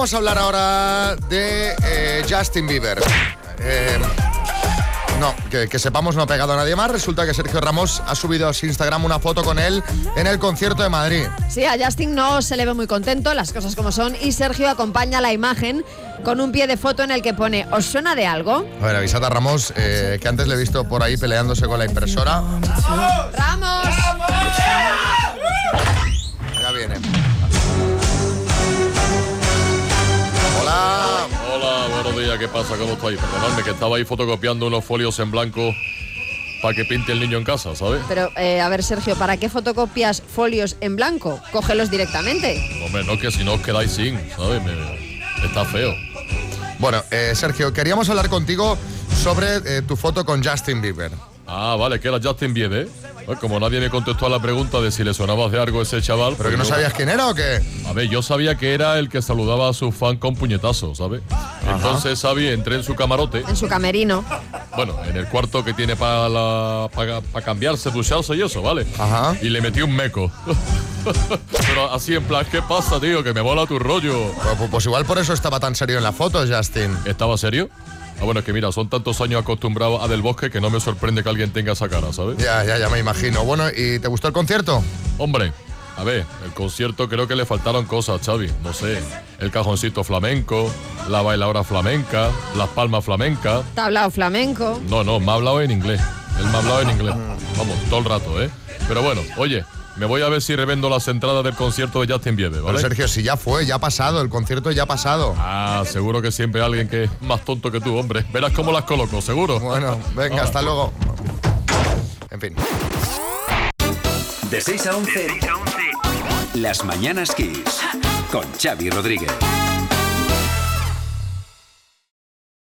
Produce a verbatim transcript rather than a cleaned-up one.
vamos a hablar ahora de eh, Justin Bieber. Eh, no, que, que sepamos no ha pegado a nadie más. Resulta que Sergio Ramos ha subido a su Instagram una foto con él en el concierto de Madrid. Sí, a Justin no se le ve muy contento, las cosas como son, y Sergio acompaña la imagen con un pie de foto en el que pone ¿os suena de algo? A ver, avisad a Ramos, eh, que antes le he visto por ahí peleándose con la impresora. ¡Ramos! Ya viene. Hola. Hola, buenos días, ¿qué pasa? ¿Cómo estáis? Perdonadme, que estaba ahí fotocopiando unos folios en blanco para que pinte el niño en casa, ¿sabes? Pero, eh, a ver, Sergio, ¿para qué fotocopias folios en blanco? Cógelos directamente. Hombre, no, que si no os quedáis sin, ¿sabes? Me- está feo. Bueno, eh, Sergio, queríamos hablar contigo sobre eh, tu foto con Justin Bieber. Ah, vale, que era Justin Bieber. Pues como nadie me contestó a la pregunta de si le sonaba de algo ese chaval... ¿Pero pues que no yo- sabías quién era o qué? A ver, yo sabía que era el que saludaba a su fan con puñetazos, ¿sabes? Entonces, Xavi, entré en su camarote, En su camerino. bueno, en el cuarto que tiene para la, para, para cambiarse, ducharse y eso, ¿vale? Ajá. Y le metí un meco. Pero así en plan, ¿qué pasa, tío? Que me mola tu rollo. Pues, pues igual por eso estaba tan serio en la foto, Justin. ¿Estaba serio? Ah, bueno, es que mira, son tantos años acostumbrados a Del Bosque que no me sorprende que alguien tenga esa cara, ¿sabes? Ya, ya, ya me imagino. Bueno, ¿y te gustó el concierto? Hombre, a ver, el concierto creo que le faltaron cosas, Xavi. No sé, el cajoncito flamenco, la bailadora flamenca, las palmas flamencas. Tablao flamenco. No, no, me ha hablado en inglés. Él me ha hablado en inglés. Vamos, todo el rato, ¿eh? Pero bueno, oye, me voy a ver si revendo las entradas del concierto de Justin Bieber, Pero ¿vale? Sergio, si ya fue, ya ha pasado, el concierto ya ha pasado. Ah, seguro que siempre hay alguien que es más tonto que tú, hombre. Verás cómo las coloco, seguro. Bueno, venga, Ah. hasta luego. En fin. De seis a once, Las Mañanas Kiss, con Xavi Rodríguez.